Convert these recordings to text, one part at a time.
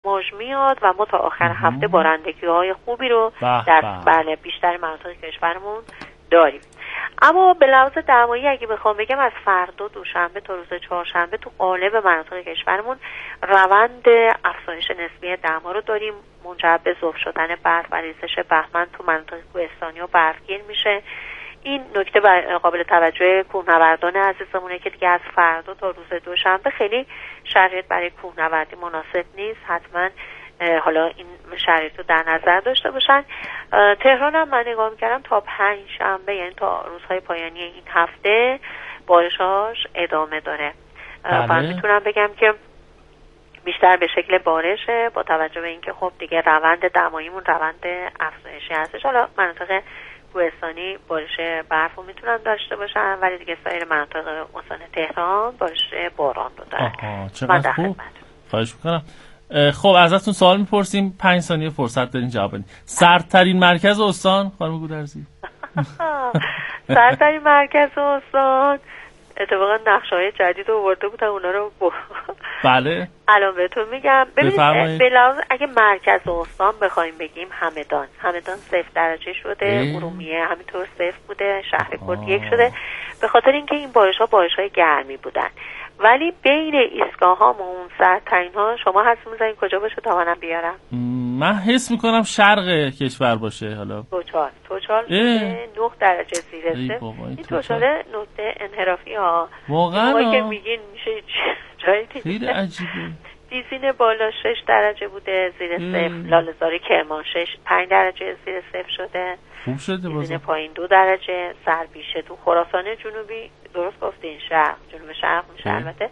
موج میاد و ما تا آخر هفته بارندگی‌های خوبی رو در بیشتر مناطق کشورمون داریم. اما به لحاظ دمایی اگه بخوام بگم از فردا دوشنبه تا روز چهارشنبه تو قالب مناطق کشورمون روند افزایش نسبی دما رو داریم، منجر به ذوب شدن برف و ریزش بهمن تو مناطق کوهستانی و برفگیر میشه. این نکته قابل توجه کوهنوردان عزیزمونه که دیگه از فردا تا روز دوشنبه خیلی شرایط برای کوهنوردی مناسب نیست، حتما حالا این شرایط رو در نظر داشته باشن. تهران هم من نگاه میکردم تا پنجشنبه، یعنی تا روزهای پایانی این هفته بارشاش ادامه داره. من میتونم بگم که بیشتر به شکل بارشه، با توجه به اینکه خب دیگه روند دماییمون روند افزایشی هستش. حالا مناطق کوهستانی بارش برف رو میتونن داشته باشن، ولی دیگه سایر مناطق استان تهران بارش باران رو دارن. چقدر خوب. خواهش میکنم. خب ازتون سوال میپرسیم، 5 ثانیه فرصت دارین جواب بدین. سردترین مرکز استان خانم گودرزی؟ سردترین مرکز استان اتفاقا نقشه‌های جدید آورده بودن، اونا رو بله الان بهتون میگم. ببینید بلاز اگه مرکز استان بخوایم بگیم همدان 0 درجه شده، ارومیه همینطور 0 بوده، شهرکرد 1 شده، به خاطر اینکه این بارش‌های گرمی بودن. ولی بین ایستگاه‌ها و اون سردترین‌ها شما حدس می‌زنید کجا باشه تا منم بیارم؟ من حس می‌کنم شرق کشور باشه. حالا توچال 9 درجه زیر صفر. این توچال نقطه انحرافی ها واقعا که میگین میشه جای خیلی عجیبه. دیزین بالا 6 درجه بوده زیر صفر، لاله‌زاری کرمان 5 درجه زیر صفر شده. خوب شده بازم. دیزین پایین 2 درجه، سربیشه تو خراسان جنوبی درست گفتین جنوب شرق میشه البته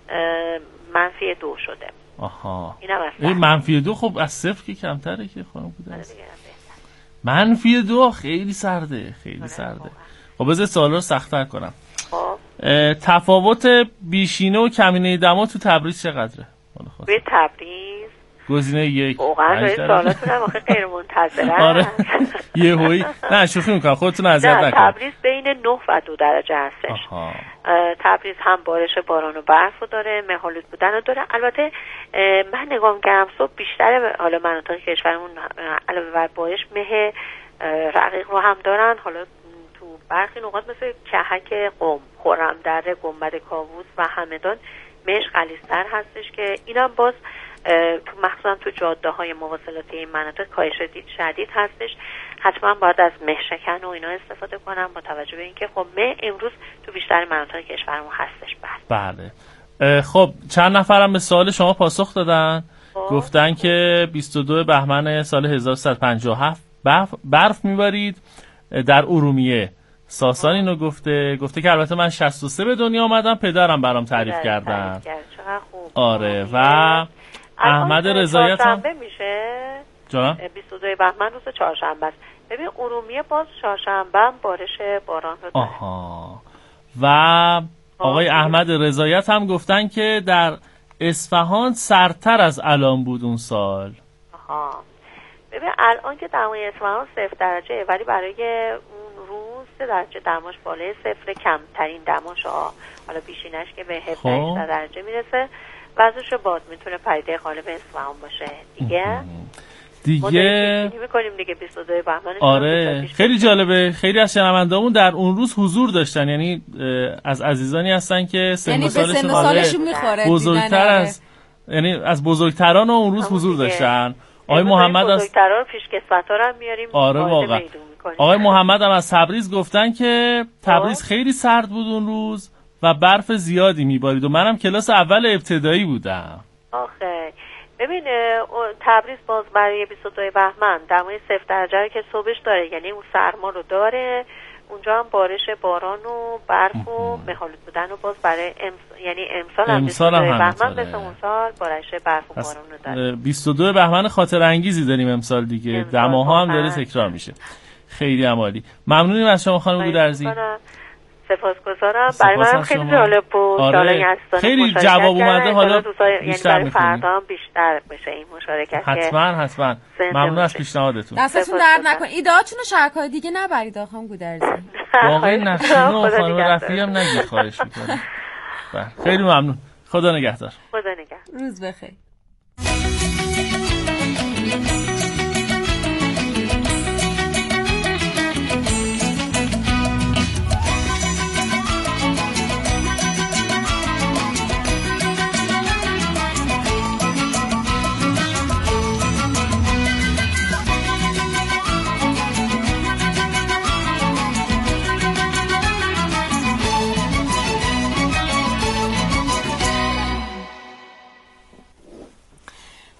-2 شده. آها. اینم -2 خب از صفر که کمتره که خانم بوده. -2 خیلی سرده، خیلی سرده. خب بذار سوالا رو سخت‌تر کنم. تفاوت بیشینه و کمینه دما تو تبریز چقدره؟ به تبریز گزینه 1. واقعا سوالاتون هم آخه غیر منتظره. آره یهویی. نه شوخی میکنم، خودتون اذیت نکنید. تبریز بین 9 و 2 درجه هستش. تبریز هم بارش باران و برف رو داره، مه‌آلود بودن رو داره. البته من نگاه می‌کردم صبح بیشتر حالا مناطق کشورمون علاوه بر بارش مه رقیق رو هم دارن. حالا تو برخی نقاط مثل کهک قم، خرم‌دره، گنبد کاووس و همدان مهش غلیظ‌تر هستش که اینم باز تو مخصوصا تو جاده‌های مواصلاتی این مناطق کاهش شدید هستش. حتما باید از مه شکن و اینا استفاده کنم با توجه به اینکه خب مه امروز تو بیشتر مناطق کشورمون هستش. بله. خب چند نفرم به سوال شما پاسخ دادن؟ گفتن که 22 بهمن سال 1357 برف میبارید در ارومیه. ساسان اینو گفته که البته من 63 به دنیا آمدم، پدرم برام تعریف کردن. آره. و احمد رضایت هم میشه جانم 22 بهمن روز چهارشنبه است. ببین ارومیه باز چهارشنبه بارش باران رو داره. و آقای احمد رضایت هم گفتن که در اصفهان سردتر از الان بود اون سال. ببین الان که دمای اصفهان 0 درجه، ولی برای اون روز 3 درجه دماش بالای صفر، کمترین دماش حالا بیشینش که به 17 درجه میرسه. وضعش باد میتونه پدیده غالب اصفهان باشه دیگه میکنیم دیگه 22 بهمن. آره خیلی جالبه. خیلی از شنوندهامون در اون روز حضور داشتن، یعنی از عزیزانی هستن که سن سالشون میخوره بزرگتر از یعنی از بزرگتران اون روز حضور داشتن. آقای محمد از بزرگتران پیشکسوت‌ها رو میاریم. آره واقعا. آقای محمد هم از تبریز گفتن که تبریز خیلی سرد بود اون روز و برف زیادی میبارید و منم کلاس اول ابتدایی بودم. آخه ببین تبریز باز برای 22 بهمن دمای 0 درجه که صبحش داره، یعنی اون سرما رو داره. اونجا هم بارش باران و برف و مه‌آلود بودن و باز برای یعنی امسال هم 22 بهمن مثل اون سال بارش برف و باران رو داره. 22 بهمن خاطر انگیزی داریم امسال دیگه. دماها هم داره تکرار میشه. خیلی عالی. ممنونیم از شما خانم گودرزی. سپاسگزارم. برای من خیلی جالب بود. آره. خیلی جواب اومده. حالا بیشتر یعنی فردا بیشتر بشه این مشارکت. حتما ممنون از پیشنهادتون. دستتون درد نکن. ایده‌هاتون رو شرکای دیگه نبرید خانم گودرزی. واقعا نقشینو و خانم رفیعی هم نگید، خواهش می‌کنم. خیلی ممنون. خدا نگهدار. خدا نگهدار. روز بخیر.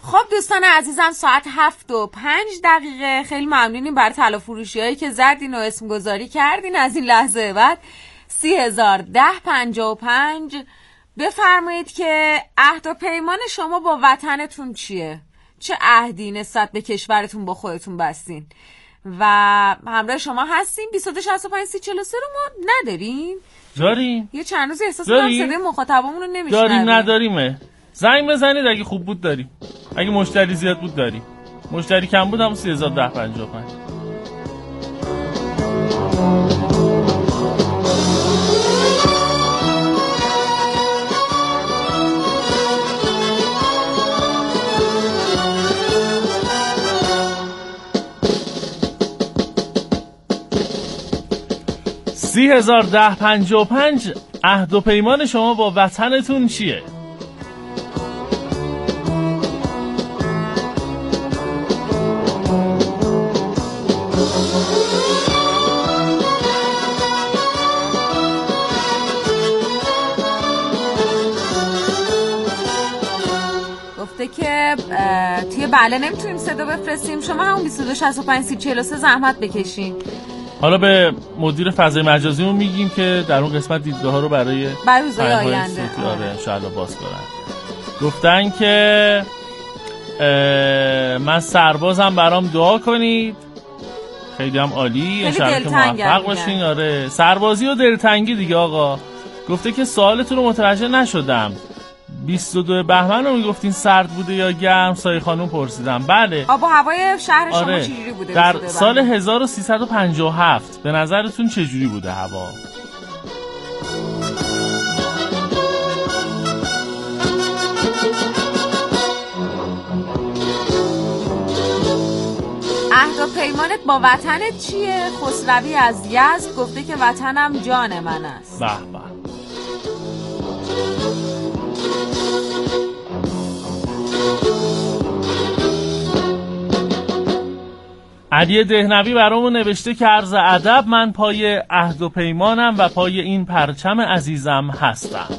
خب دوستان عزیزم، ساعت 7:05 خیلی ممنونیم برای طلا فروشی هایی که زدین و اسم گذاری کردین. از این لحظه بعد 301055 بفرمایید که عهد و پیمان شما با وطنتون چیه؟ چه عهدی نسبت به کشورتون با خودتون بستین؟ و همراه شما هستیم. 2265 رو ما نداریم؟ داریم. یه چند روز احساس کنم صدای مخاطبمون رو نمیشنویم. داریم نداریمه. زنگ بزنید اگه خوب بود داریم. اگه مشتری زیاد بود داریم. مشتری کم بود هم 301055. عهد و پیمان شما با وطنتون چیه؟ گفته که توی بله نمیتونیم صدا بفرستیم، شما همون 2265 زحمت بکشین. حالا به مدیر فضای مجازیمون میگیم که در اون قسمت دیدگاه رو برای روزهای آینده انشاءالله باز کنن. گفتن که من سربازم برام دعا کنید. خیلی هم عالی، انشاءالله که موفق باشین. آره سربازی و دلتنگی دیگه آقا. گفته که سوالتون رو متوجه نشدم. 22 بهمن رو میگفتین سرد بوده یا گرم؟ سایه خانم پرسیدم. بله. آب و هوای شهر شما چجوری بوده؟ در سال 1357 به نظرتون چجوری بوده هوا؟ عهد و پیمانت با وطنت چیه؟ خسروی از یزد گفته که وطنم جان من است. به به. علی دهنوی برامون نوشته که عرض ادب، من پای عهد و پیمانم و پای این پرچم عزیزم هستم.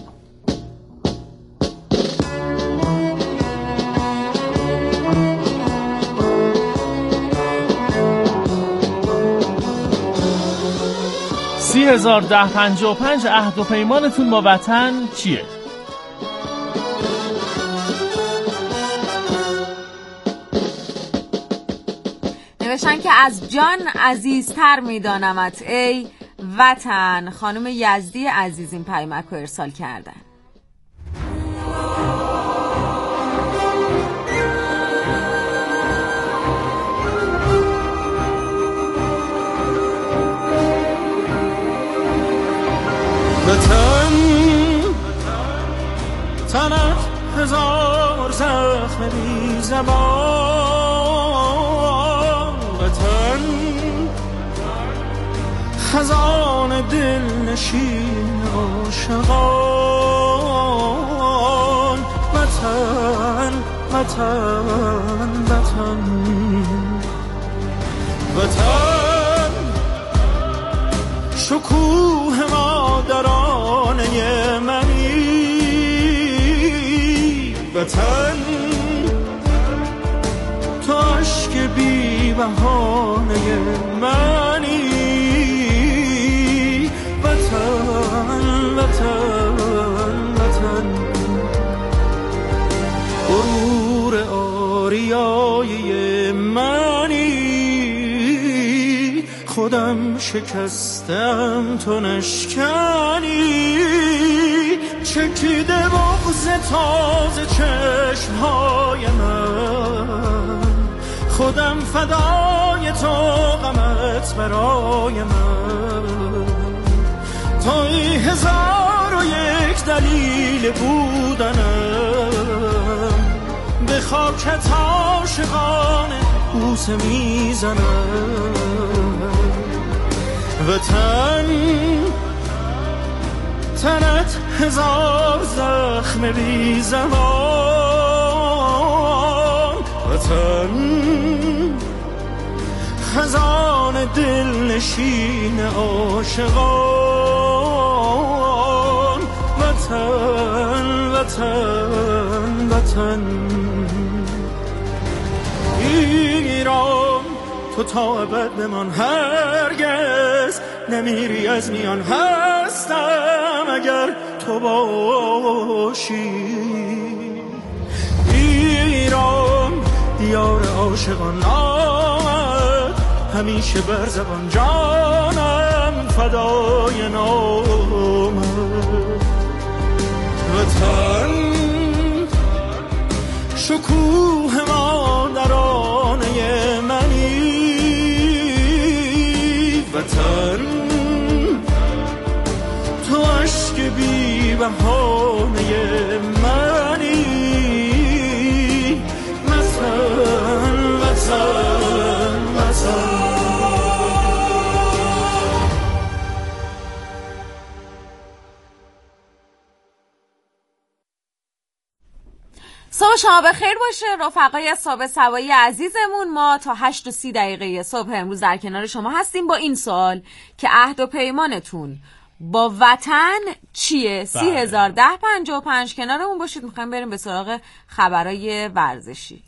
$30,010.55 عهد و پیمانتون با وطن چیه؟ نوشتن که از جان عزیزتر میدانمت ای وطن. خانم یزدی عزیز این پیامک رو ارسال کردن. وطن تنت هزار زخم بی زبان، وطن خزان دل نشین عاشقان، وطن وطن وطن وطن شکوه مادرانه منی، وطن تو عشق بی بهانه منی، وطن وطن وطن غرور آریای منی، خودم شکستم تو نشکنی، چکیده بغض تازه چشمهای من، خودم فدای تو غمت برای من، توی 1001 دلیل بودنم، به خاکت عاشقانه بوسه میزنم، وطن تنت هزار زخم بی زمان، وطن خزان دل نشین عاشقان، وطن وطن وطن تو تا ابد بمان، هرگز نمیری از میان. هستم اگر تو باشی. ایران دیار عاشقان، آمد همیشه بر زبان، جانم فدای نامت. وطن شکوه مادرانه منی، وطن تو عشق بی بهانه منی. وطن وطن وطن. صبح شما بخیر باشه رفقای صبح سوایی عزیزمون. ما تا 8:30 صبح امروز در کنار شما هستیم با این سوال که عهد و پیمانتون با وطن چیه؟ 301055 کنارمون باشید. میخوایم بریم به سراغ خبرای ورزشی.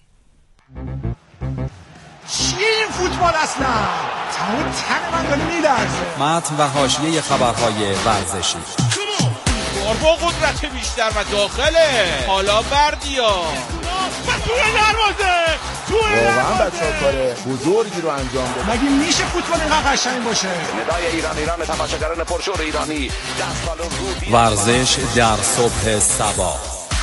چیه این فوتبال اصلا؟ تمام تن من داره میلرزه. متن و حاشیه خبرهای ورزشی. با قدرت بیشتر و داخله. حالا بردیا توی دروازه. واقعا بچه‌ها کار بزرگی رو انجام دادن. مگه میشه فوتبال اینقدر قشنگ باشه؟ ندای ایران تماشاگران پرشور ایرانی. ورزش در صبح سبا.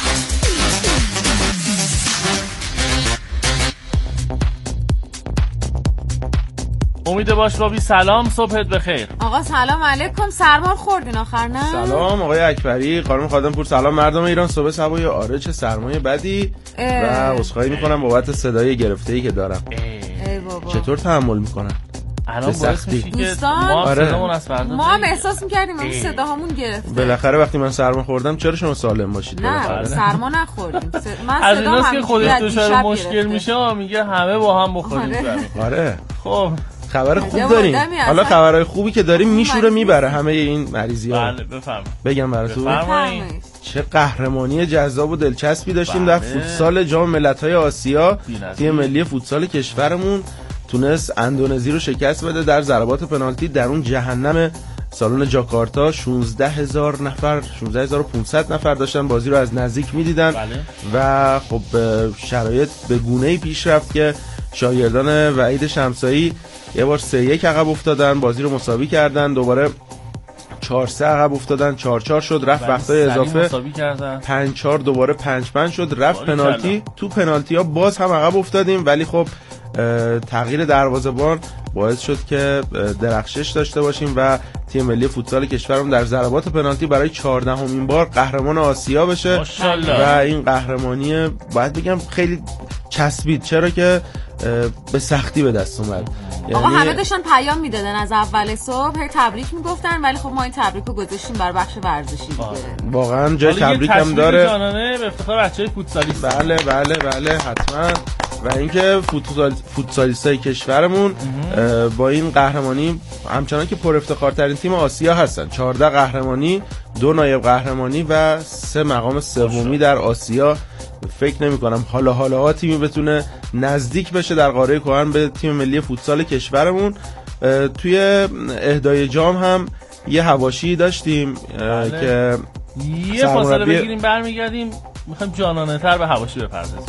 امید باش بابی. سلام، صبحت بخیر. آقا سلام علیکم. سرما خوردین آخر نه؟ سلام آقای اکبری، خانم خادمپور. سلام مردم ایران. صبح صباحی. آره چه سرمایه بدی. و عذرخواهی میکنم بابت صدای گرفته‌ای که دارم. ای بابا. چطور تحمل میکنن؟ الان باعث میشه که ما صدامون از فردا ما هم احساس میکردیم اون صداهامون گرفته. بالاخره وقتی من سرما خوردم چرا شما سالم باشید؟ نه سرما نخوردیم. من از ایناست که خودش دچار مشکل میشه میگه همه با هم بخوریم. آره. خب خبر خوب داریم. حالا خبرهای خوبی که داریم میشوره میبره همه این مریضی‌ها. بله بفرمایید. بگم براتون چه قهرمانی جذاب و دلچسبی داشتیم در فوتسال جام ملت‌های آسیا. تیم ملی فوتسال کشورمون تونست اندونزی رو شکست بده در ضربات پنالتی در اون جهنم سالن جاکارتا. 16000 نفر 16500 نفر داشتن بازی رو از نزدیک می‌دیدن. و خب شرایط به گونه‌ای پیش رفت که شاگردان وحید شمسایی یه بار 3-1 عقب افتادن، بازی رو مساوی کردن، دوباره 4-3 عقب افتادن، 4-4 شد، رفت وقتای اضافه 5-4 دوباره 5-5 شد، رفت پنالتی. تو پنالتی ها باز هم عقب افتادیم، ولی خب تغییر دروازه‌بان باعث شد که درخشش داشته باشیم و تیم ملی فوتسال کشورمون در ضربات پنالتی برای 14مین بار قهرمان آسیا بشه. ماشاءالله. و این قهرمانی باید بگم خیلی چسبید، چرا که به سختی به دست اومد. آقا همه داشتن پیام میدادن از اول صبح، هی تبریک میگفتن، ولی خب ما این تبریک رو گذاشتیم بر بخش ورزشی دیگه. واقعا جای تبریک هم داره. جانانه به افتخار بچهای فوتسالیست. بله حتما. و اینکه فوتسالیستای کشورمون با این قهرمانی همچنان که پر افتخارترین تیم آسیا هستن. 14 قهرمانی، 2 نایب قهرمانی و 3 مقام سومی در آسیا. فکر نمی کنم حالا تیمی بتونه نزدیک بشه در قاره کهن به تیم ملی فوتسال کشورمون. توی اهدای جام هم یه حواشی داشتیم که یه فاصله بگیریم برمیگردیم. میخوایم جانانه تر به حواشی بپردازیم.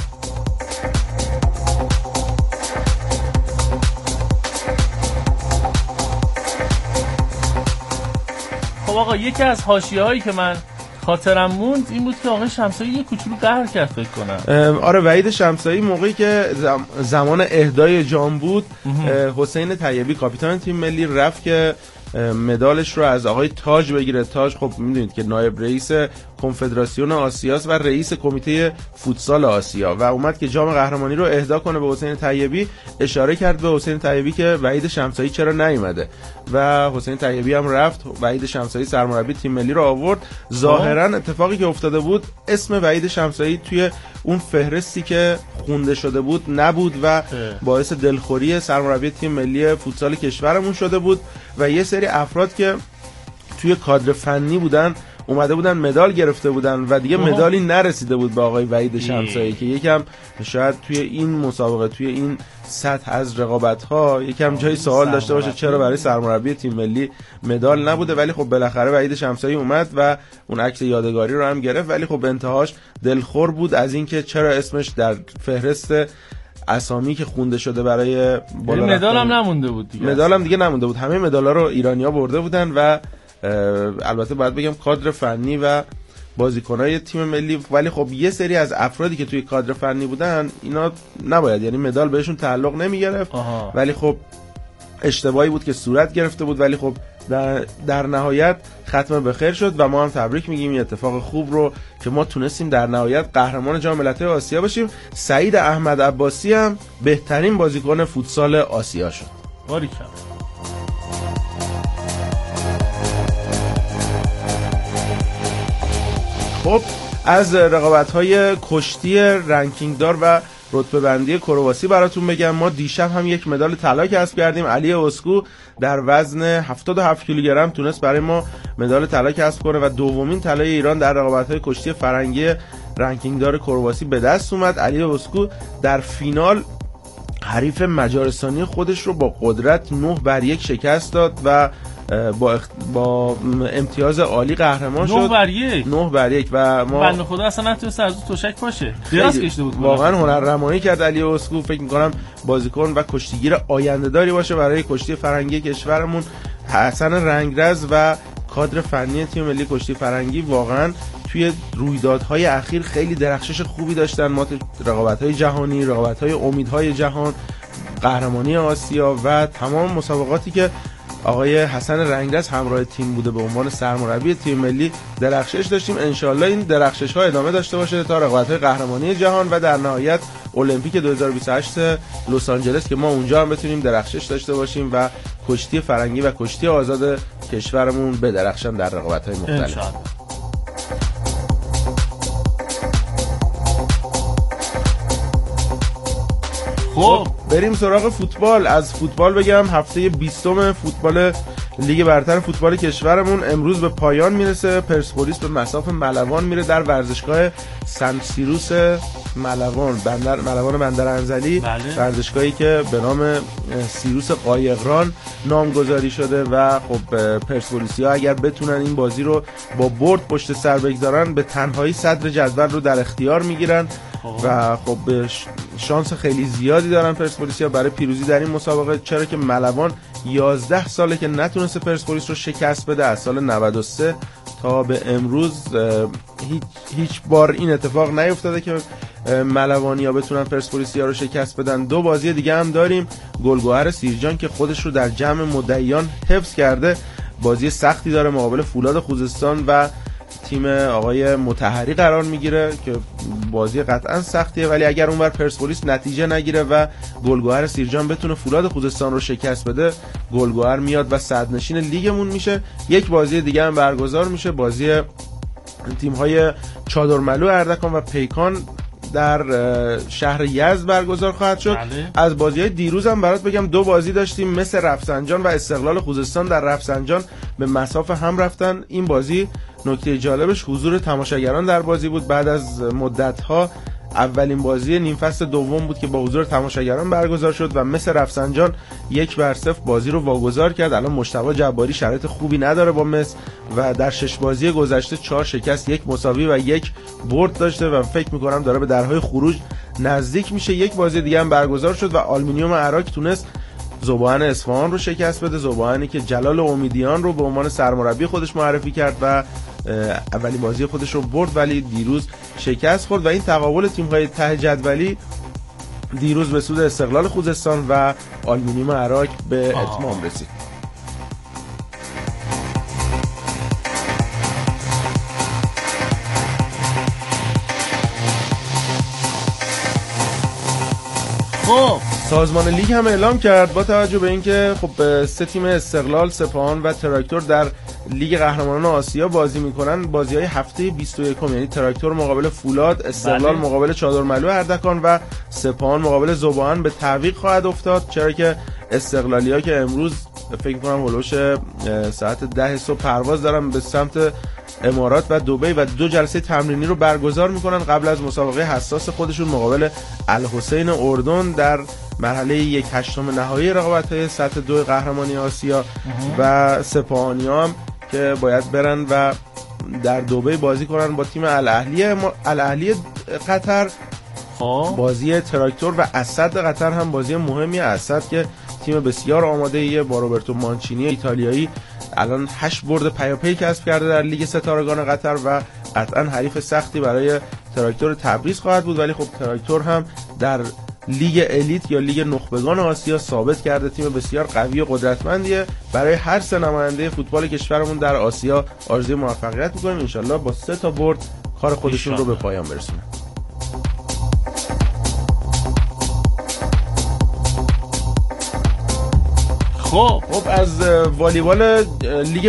خب آقا یکی از حاشیه‌هایی که من خاطرم موند این بود که آقای شمسایی یه کوچولو قهر کرد فکر کنم. آره وحید شمسایی موقعی که زمان اهدای جام بود، حسین طیبی کاپیتان تیم ملی رفت که مدالش رو از آقای تاج بگیره. تاج خب میدونید که نایب رئیس کنفدراسیون آسیاست و رئیس کمیته فوتسال آسیا و اومد که جام قهرمانی رو اهدا کنه به حسین طیبی. اشاره کرد به حسین طیبی که وحید شمسایی چرا نیومده و حسین طیبی هم رفت وحید شمسایی سرمربی تیم ملی رو آورد. ظاهرا اتفاقی که افتاده بود اسم وحید شمسایی توی اون فهرستی که خونده شده بود نبود و باعث دلخوری سرمربی تیم ملی فوتسال کشورمون شده بود و یه سری افراد که توی کادر فنی بودن اومده بودن مدال گرفته بودن و دیگه مدالی نرسیده بود به آقای وحید شمسایی که یکم شاید توی این مسابقه، توی این سطح از رقابت‌ها یکم جای سوال داشته باشه چرا برای سرمربی تیم ملی مدال نبوده. ولی خب بالاخره وحید شمسایی اومد و اون عکس یادگاری رو هم گرفت، ولی خب انتهاش دلخور بود از اینکه چرا اسمش در فهرست اسامی که خونده شده برای بالا رفتن مدال هم نمونده بود دیگه. مدال هم دیگه نمونده بود. همه مدال‌ها رو ایرانی‌ها برده بودن و البته باید بگم کادر فنی و بازیکنای تیم ملی، ولی خب یه سری از افرادی که توی کادر فنی بودن اینا نباید، یعنی مدال بهشون تعلق نمیگرفت، ولی خب اشتباهی بود که صورت گرفته بود. ولی خب در نهایت ختم به خیر شد و ما هم تبریک میگیم این اتفاق خوب رو که ما تونستیم در نهایت قهرمان جام ملت‌های آسیا بشیم. سعید احمد عباسی هم بهترین بازیکن فوتسال آسیا شد. باریکلا. خب از رقابت‌های کشتی رنکینگ دار و رتبه بندی کرواسی براتون بگم. ما دیشب هم یک مدال طلا کسب کردیم. علی اسکو در وزن 77 کیلوگرم تونست برای ما مدال طلا کسب کنه و دومین طلای ایران در رقابت‌های کشتی فرنگی رنکینگ دار کرواسی به دست اومد. علی اسکو در فینال حریف مجارستانی خودش رو با قدرت 9-1 شکست داد و با امتیاز عالی قهرمان شد. 9-1 و ما بنده خدا اصلا نتونست از توشک باشه. دراز کشیده بود. واقعا هنرنمایی کرد علی اسکو. فکر می‌کنم بازیکن و کشتیگیر آینده‌داری باشه برای کشتی فرنگی کشورمون. حسن رنگرز و کادر فنی تیم ملی کشتی فرنگی واقعا توی رویدادهای اخیر خیلی درخشش خوبی داشتن. ما تو رقابت‌های جهانی، رقابت‌های امیدهای جهان، قهرمانی آسیا و تمام مسابقاتی که آقای حسن رنگرز همراه تیم بوده به عنوان سرمربی تیم ملی درخشش داشتیم. انشالله این درخشش‌ها ادامه داشته باشه تا رقابت‌های قهرمانی جهان و در نهایت المپیک 2028 لس آنجلس که ما اونجا هم بتونیم درخشش داشته باشیم و کشتی فرنگی و کشتی آزاد کشورمون بدرخشن در رقابت‌های مختلف. انشالله. خب بریم سراغ فوتبال. از فوتبال بگم هفته 20م فوتبال لیگ برتر فوتبال کشورمون امروز به پایان میرسه. پرسپولیس به مصاف ملوان میره در ورزشگاه سن سیروس ملوان بندر انزلی. ورزشگاهی که به نام سیروس قایقران نامگذاری شده و خب پرسپولیسیا اگر بتونن این بازی رو با برد پشت سر بگذارن به تنهایی صدر جدول رو در اختیار میگیرن و خب شانس خیلی زیادی دارن پرسپولیسیا برای پیروزی در این مسابقه، چرا که ملوان 11 ساله که نتونسته پرسپولیس رو شکست بده. از سال 93 تا به امروز هیچ بار این اتفاق نیفتاده که ملوانیا بتونن پرسپولیسیا رو شکست بدن. دو بازی دیگه هم داریم. گلگهر سیرجان که خودش رو در جمع مدعیان حفظ کرده بازی سختی داره مقابل فولاد خوزستان و تیم آقای مطهری قرار میگیره که بازی قطعا سختیه، ولی اگر اونور پرسپولیس نتیجه نگیره و گلگهر سیرجان بتونه فولاد خوزستان رو شکست بده، گلگهر میاد و صدرنشین لیگمون میشه. یک بازی دیگه هم برگزار میشه، بازی تیم‌های چادرملو اردکان و پیکان در شهر یزد برگزار خواهد شد. از بازی‌های دیروز هم برات بگم دو بازی داشتیم، مثل رفسنجان و استقلال خوزستان. در رفسنجان به مصاف هم رفتن. این بازی نکته جالبش حضور تماشاگران در بازی بود. بعد از مدت‌ها اولین بازی نیم فصل دوم بود که با حضور تماشاگران برگزار شد و مثل رفسنجان 1-0 بازی رو واگذار کرد. الان مجتبی جباری شرایط خوبی نداره با مس و در 6 بازی گذشته 4 شکست، 1 مساوی و 1 برد داشته و فکر می‌کنم داره به درهای خروج نزدیک میشه. یک بازی دیگه هم برگزار شد و آلومینیوم عراق تونست ذوباهن اصفهان رو شکست بده. ذوباهنی که جلال امیدیان رو به عنوان سرمربی خودش معرفی کرد و اولین بازی خودش رو برد ولی دیروز شکست خورد و این تقابل تیم‌های ته جدولی دیروز به سود استقلال خوزستان و آلومینیوم عراق به اتمام رسید. خب سازمان لیگ هم اعلام کرد با توجه به اینکه خب 3 تیم استقلال، سپاهان و تراکتور در لیگ قهرمانان آسیا بازی میکنن. بازی‌های هفته 21 یعنی تراکتور مقابل فولاد، استقلال مقابل چادرملو اردکان و سپاهان مقابل ذوباهن به تعویق خواهد افتاد، چرا که استقلالی‌ها که امروز فکر کنم هولوش ساعت 10 صبح پرواز دارن به سمت امارات و دبی و 2 جلسه تمرینی رو برگزار میکنن قبل از مسابقه حساس خودشون مقابل الحسین اردن در مرحله 1/8 نهایی رقابت‌های سطح 2 قهرمانی آسیا و سپاهانی‌ها هم که باید برن و در دبی بازی کنن با تیم الاهلی قطر. بازی تراکتور و اسد قطر هم بازی مهمیه. اسد که تیم بسیار آماده‌ایه با روبرتو مانچینی ایتالیایی الان 8 برد پیاپی کسب کرده در لیگ ستارگان قطر و قطعا حریف سختی برای تراکتور تبریز خواهد بود، ولی خب تراکتور هم در لیگ الیت یا لیگ نخبگان آسیا ثابت کرده تیم بسیار قوی و قدرتمندیه. برای هر سه نماینده فوتبال کشورمون در آسیا آرزوی موفقیت می‌کنیم، انشالله با 3 تا برد کار خودشون رو به پایان برسونن. خب از والیبال لیگ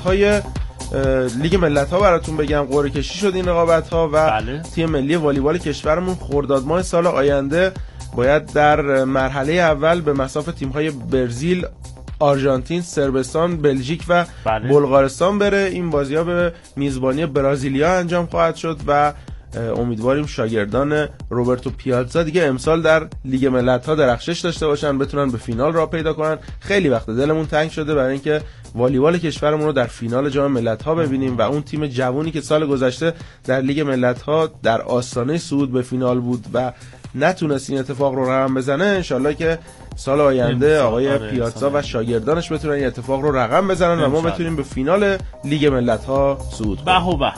ملت‌ها براتون بگم. قرعه کشی شد این رقابت‌ها و تیم ملی والیبال کشورمون خرداد ماه سال آینده باید در مرحله اول به مصاف تیم‌های برزیل، آرژانتین، صربستان، بلژیک و بلغارستان بره. این بازی‌ها به میزبانی برزیلیا انجام خواهد شد و امیدواریم شاگردان روبرتو پیازا دیگه امسال در لیگ ملت‌ها درخشش داشته باشن، بتونن به فینال راه پیدا کنن. خیلی وقت دلمون تنگ شده برای اینکه والیبال کشورمون رو در فینال جام ملت‌ها ببینیم و اون تیم جوونی که سال گذشته در لیگ ملت‌ها در آستانه صعود به فینال بود و نتونست این اتفاق رو رقم بزنه، انشالله که سال آینده آقای پیازا و شاگردانش بتونن این اتفاق رو رقم بزنن و ما بتونیم به فینال لیگ ملت‌ها صعود کنیم.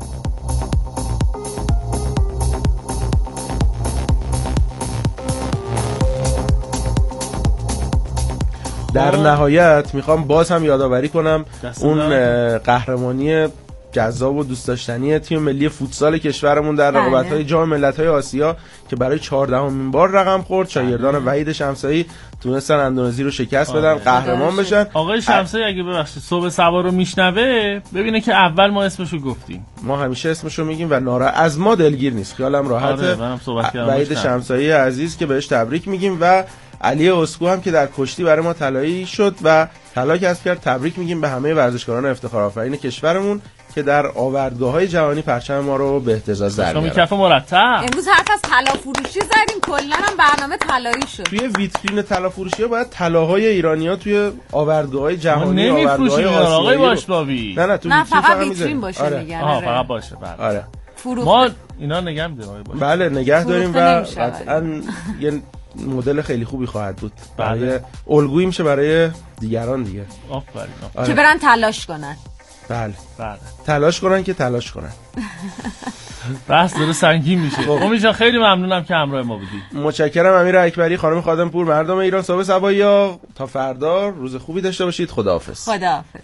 در نهایت میخوام باز هم یادآوری کنم اون قهرمانی جذاب و دوست داشتنی تیم ملی فوتسال کشورمون در رقابت‌های جام ملت‌های آسیا که برای 14مین بار رقم خورد. شاگردان وحید شمسایی تونستن اندونزی رو شکست بدن، قهرمان بشن. آقای شمسایی اگه ببخشید صبح سوار رو میشنوه ببینه که اول ما اسمشو گفتیم، ما همیشه اسمشو میگیم و از ما دلگیر نیست، خیالم راحته. وحید شمسایی عزیز که بهش تبریک میگیم و علی اسکو هم که در کشتی برای ما طلایی شد و طلا کسب کرد. تبریک میگیم به همه ورزشکاران افتخار آفرین کشورمون که در آوردگاه‌های جهانی پرچم ما رو به اهتزاز در میارن. کف مرتب. امروز حرف از طلا فروشی زدیم، کلا هم برنامه طلایی شد. توی ویترین طلا فروشی‌ها باید طلاهای ایرانی‌ها توی آوردگاه‌های جهانی، آوردگاه‌های آقای باشباوی. نه فقط ویترین باشه میگن. فقط باشه. آره. ما اینا نگه می‌داریم آقای باشباوی. بله نگه داریم و قطعاً یه مدل خیلی خوبی خواهد بود. برای الگویی میشه برای دیگران دیگه. آفرین. که برن تلاش کنن. بله. تلاش کنن که تلاش کنن. بس داره سنگین میشه. امید جان خیلی ممنونم که همراه ما بودی. متشکرم. امیر اکبری، خانم خادم پور، مردم ایران، صبح صباحیا. تا فردا روز خوبی داشته باشید. خداحافظ. خداحافظ.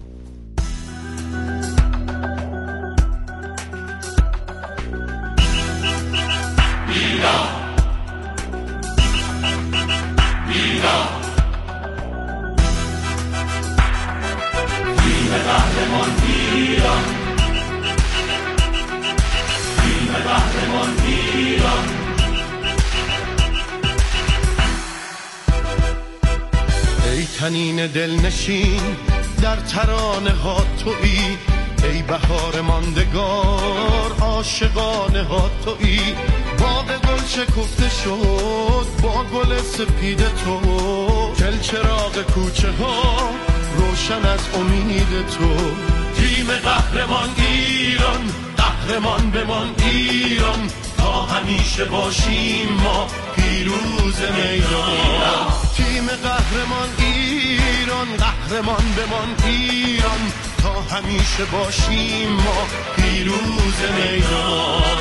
ای تنین دلنشین در ترانه ها تویی، ای بهار ماندگار عاشقانه ها تویی. باغ گل شکفته شد با گل سپید تو، چل چراغ کوچه ها روشن از امید تو. تیم قهرمان ایران، قهرمان بمان ایران، تا همیشه باشیم ما پیروز میدان. تیم قهرمان ایران، قهرمان بمان ایران، تا همیشه باشیم ما پیروز میدان.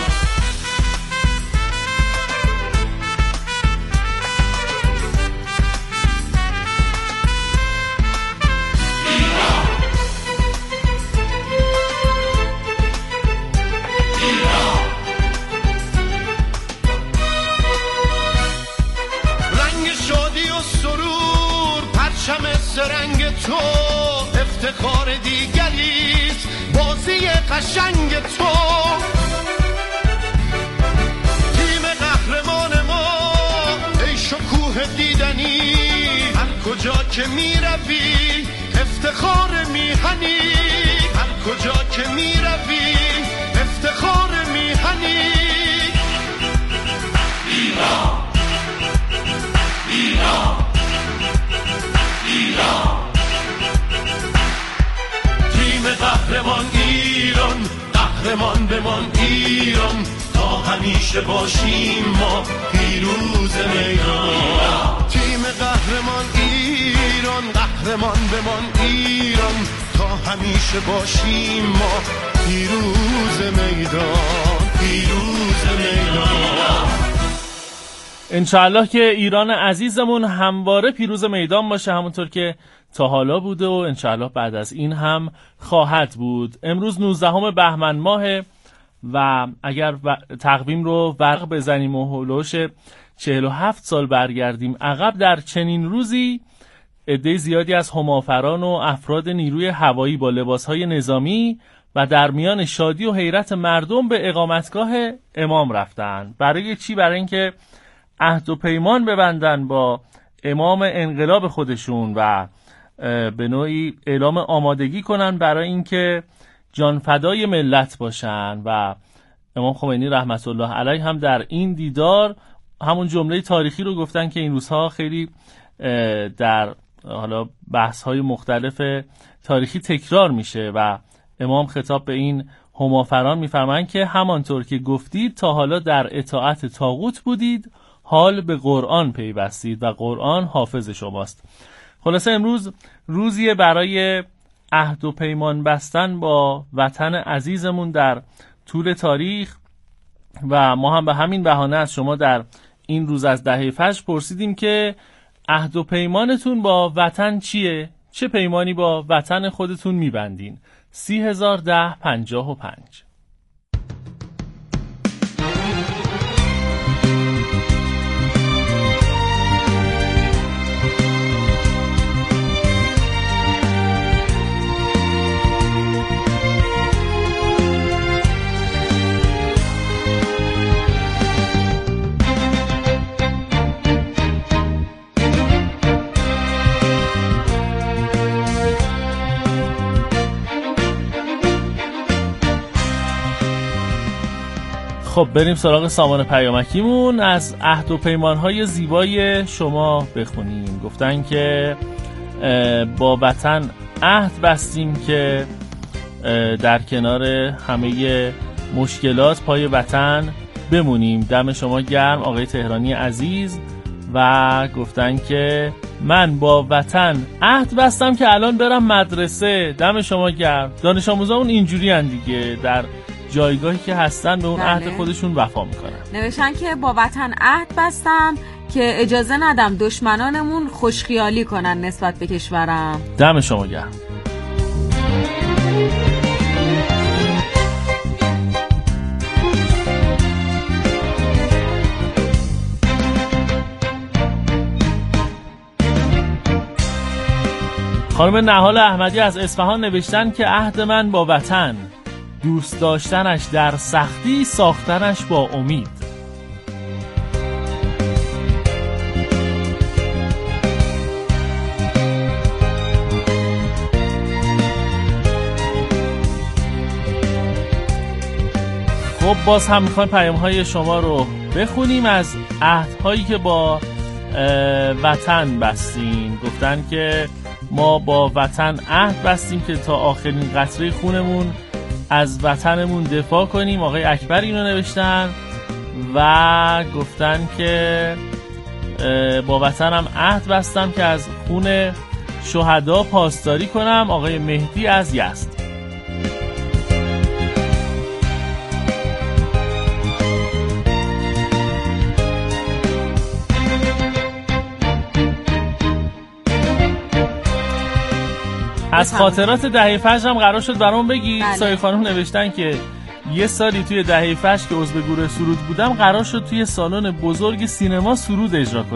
رنگ تو افتخار دیگریست، بازی قشنگ تو. تیم قهرمان ما ای شکوه دیدنی، هر کجا که می روی افتخار میهنی، هر کجا که میروی افتخار میهنی. ایران ایران ایران، تیم قهرمان ایران، قهرمان بمان ایران، تا همیشه باشیم ما پیروز میدان. تیم قهرمان ایران، قهرمان بمان ایران، تا همیشه باشیم ما پیروز میدان، پیروز میدان. انشاءالله که ایران عزیزمون همواره پیروز میدان باشه، همونطور که تا حالا بوده و انشاءالله بعد از این هم خواهد بود. امروز 19 بهمن ماه و اگر تقویم رو ورق بزنیم و هولوش 47 سال برگردیم عقب، در چنین روزی عده زیادی از همافران و افراد نیروی هوایی با لباسهای نظامی و در میان شادی و حیرت مردم به اقامتگاه امام رفتن. برای چی؟ برای اینکه عهد و پیمان ببندن با امام انقلاب خودشون و به نوعی اعلام آمادگی کنن برای اینکه جان فدای ملت باشن. و امام خمینی رحمت الله علیه هم در این دیدار همون جمله تاریخی رو گفتن که این روزها خیلی در حالا بحث‌های مختلف تاریخی تکرار میشه و امام خطاب به این همافران میفرمایند که همانطور که گفتید تا حالا در اطاعت طاغوت بودید، حال به قرآن پیوستید و قرآن حافظ شماست. خلاصه امروز روزیه برای عهد و پیمان بستن با وطن عزیزمون در طول تاریخ و ما هم به همین بهانه از شما در این روز از دهه فجر پرسیدیم که عهد و پیمانتون با وطن چیه؟ چه پیمانی با وطن خودتون میبندین؟ 301055. خب بریم سراغ سامان پیامکیمون، از عهد و پیمان‌های زیبای شما بخونیم. گفتن که با وطن عهد بستیم که در کنار همه مشکلات پای وطن بمونیم. دم شما گرم آقای تهرانی عزیز. و گفتن که من با وطن عهد بستم که الان برم مدرسه. دم شما گرم. دانش آموزامون اینجوری ان دیگه، در جایگاهی که هستن به اون عهد خودشون وفا میکنن. نوشتن که با وطن عهد بستم که اجازه ندم دشمنانمون خوشخیالی کنن نسبت به کشورم. دم شما گرم. خانم نهال احمدی از اصفهان نوشتن که عهد من با وطن، دوست داشتنش در سختی، ساختنش با امید. خب باز هم میخوایم پیام‌های شما رو بخونیم از عهدهایی که با وطن بستیم. گفتن که ما با وطن عهد بستیم که تا آخرین قطره خونمون از وطنمون دفاع کنیم. آقای اکبر اینو نوشتن و گفتن که با وطنم عهد بستم که از خون شهدا پاسداری کنم. آقای مهدی از یزد. از خاطرات دهه فجر هم قرار شد برام بگی. سایه خانم نوشتن که یه سالی توی دهه فجر که عضو گروه سرود بودم قرار شد توی سالن بزرگ سینما سرود اجرا کنیم.